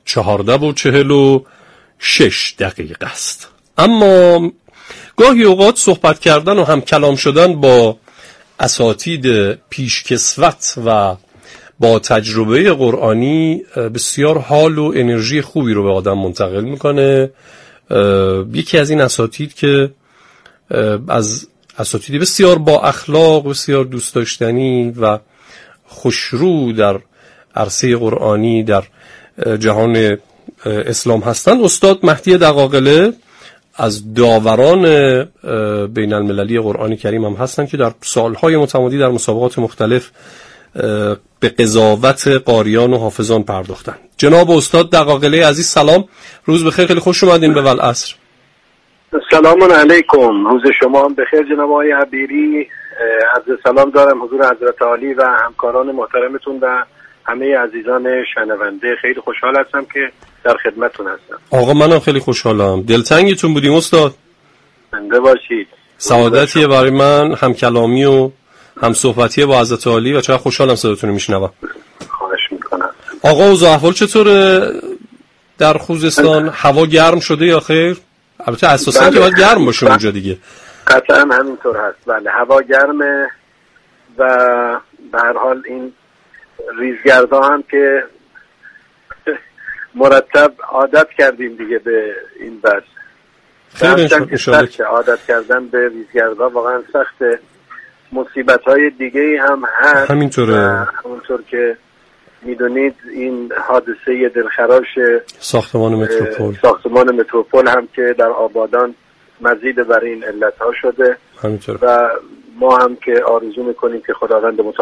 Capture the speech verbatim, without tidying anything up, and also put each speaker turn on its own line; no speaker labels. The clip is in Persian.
چهارده و چهل و شش دقیقه است. اما گاهی اوقات صحبت کردن و هم کلام شدن با اساتید پیشکسوت و با تجربه قرآنی بسیار حال و انرژی خوبی رو به آدم منتقل میکنه. یکی از این اساتید که از اساتید بسیار با اخلاق، بسیار دوست داشتنی و خوشرو در عرصه قرآنی در جهان اسلام هستند، استاد مهدی دقاقله از داوران بین المللی قرآن کریم هم هستند که در سالهای متمادی در مسابقات مختلف به قضاوت قاریان و حافظان پرداختن. جناب استاد دقاقله عزیز سلام، روز بخیر، خیلی خوش اومدین به والعصر.
سلام علیکم، روز شما هم بخیر جناب آقای عبیری. عرض سلام دارم حضور حضرت عالی و همکاران محترمتون و همه عزیزان شنونده. خیلی خوشحال هستم که در خدمتتون هستم.
آقا منم خیلی خوشحالم. دلتنگتون بودیم استاد.
زنده باشید.
سعادتیه برای من هم کلامی و هم صحبتی با حضرت عالی و چقدر خوشحالم صداتون رو میشنوم.
خواهش میکنم.
آقا اوضاع احوال چطوره در خوزستان؟ هوا گرم شده یا خیر؟ البته اساسا بله. که باید گرم باشه بله. اونجا دیگه
قطعا همینطور هست. بله هوا گرمه و به هر حال این ریزگردها هم که مرتب عادت کردیم دیگه به این بس.
خیلی سخته
عادت کردن به ریزگردها، واقعا سخته. مصیبت‌های دیگه هم هست.
همینطوره.
همونطور که میدونید این حادثه دلخراش
ساختمان متروپول
ساختمان متروپول هم که در آبادان مزید بر این علت‌ها شده
همینطوره.
و ما هم که آرزو میکنیم که خداوند